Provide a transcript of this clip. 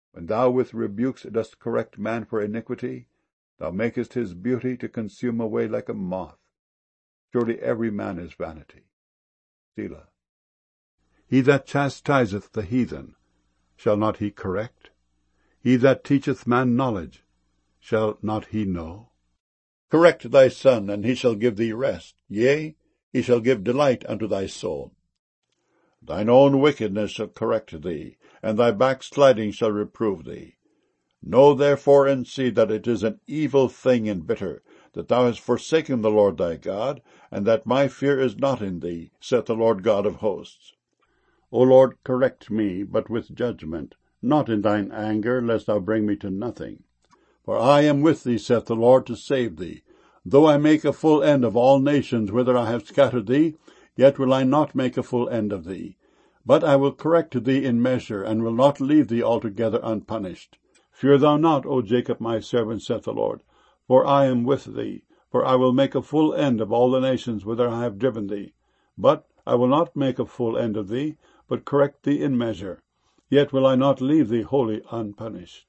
When thou with rebukes dost correct man for iniquity, thou makest his beauty to consume away like a moth. Surely every man is vanity. Selah. He that chastiseth the heathen, shall not he correct? He that teacheth man knowledge, shall not he know? Correct thy son, and he shall give thee rest. Yea, he shall give delight unto thy soul. Thine own wickedness shall correct thee, and thy backsliding shall reprove thee. Know therefore and see that it is an evil thing and bitter, that thou hast forsaken the Lord thy God, and that my fear is not in thee, saith the Lord God of hosts. O Lord, correct me, but with judgment, not in thine anger, lest thou bring me to nothing. For I am with thee, saith the Lord, to save thee. Though I make a full end of all nations whither I have scattered thee, yet will I not make a full end of thee. But I will correct thee in measure, and will not leave thee altogether unpunished. Fear thou not, O Jacob my servant, saith the Lord, for I am with thee. For I will make a full end of all the nations whither I have driven thee. But I will not make a full end of thee, but correct thee in measure. Yet will I not leave thee wholly unpunished.